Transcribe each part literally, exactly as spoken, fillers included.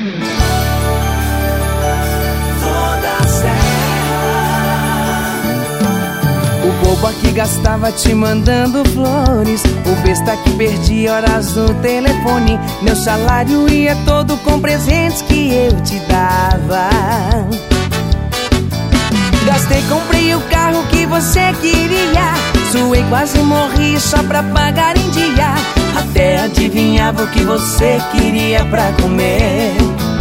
O bobo que gastava te mandando flores, o besta que perdia horas no telefone. Meu salário ia todo com presentes que eu te dava. Gastei, comprei o carro que você queria, suei, quase morri só pra pagar em dia. Até adivinhava o que você queria pra comer.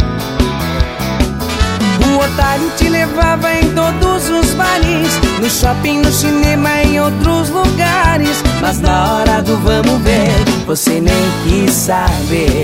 O otário te levava em todos os bares, no shopping, no cinema, em outros lugares. Mas na hora do vamos ver, você nem quis saber.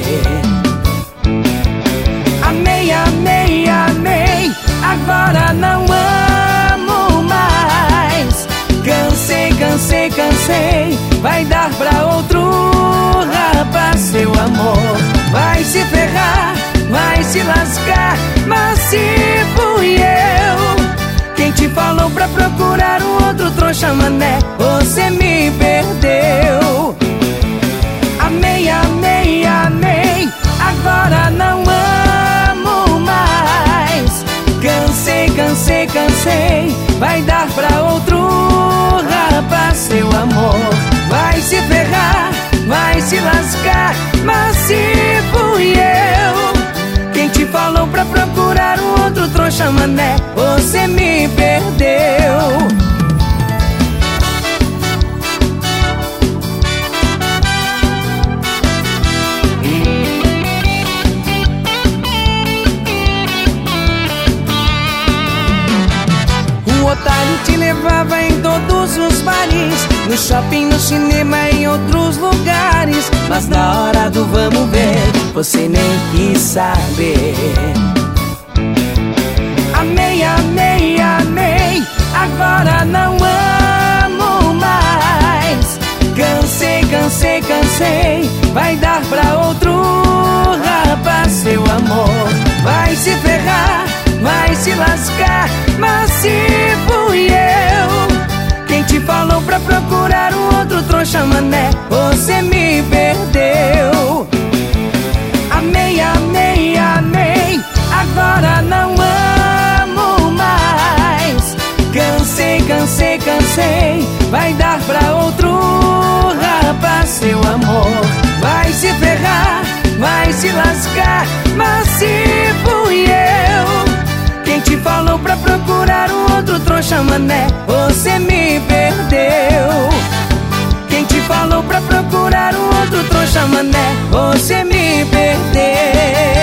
Amei, amei, amei, agora não amo mais. Cansei, cansei, cansei, vai dar pra outro rapaz. Seu amor vai se ferrar, vai se lascar, mas se fui eu quem te falou pra procurar um outro trouxa mané, você me perdeu. Amei, amei, amei, agora não amo mais. Cansei, cansei, cansei, vai dar pra outro rapaz. Seu amor vai se ferrar, vai se lascar, mas se fui eu quem te falou pra procurar um outro trouxa mané, você me perdeu. O otário te levava em todos os bares, no shopping, no cinema, em outros lugares. Mas na hora do vamos ver, você nem quis saber. Amei, amei, amei, agora não amo mais. Cansei, cansei, cansei, vai dar pra outro rapaz. Seu amor vai se ferrar, vai se lascar, mas se fui eu quem te falou pra procurar um outro trouxa mané, você me perdeu. Amei, amei, amei, agora não amo mais. Cansei, cansei, cansei, vai dar pra outro rapaz. Seu amor vai se ferrar, vai se lascar, mas se fui eu quem te falou pra procurar um outro trouxa mané, você me perdeu. Quem te falou pra procurar um outro trouxa mané, você me perdeu.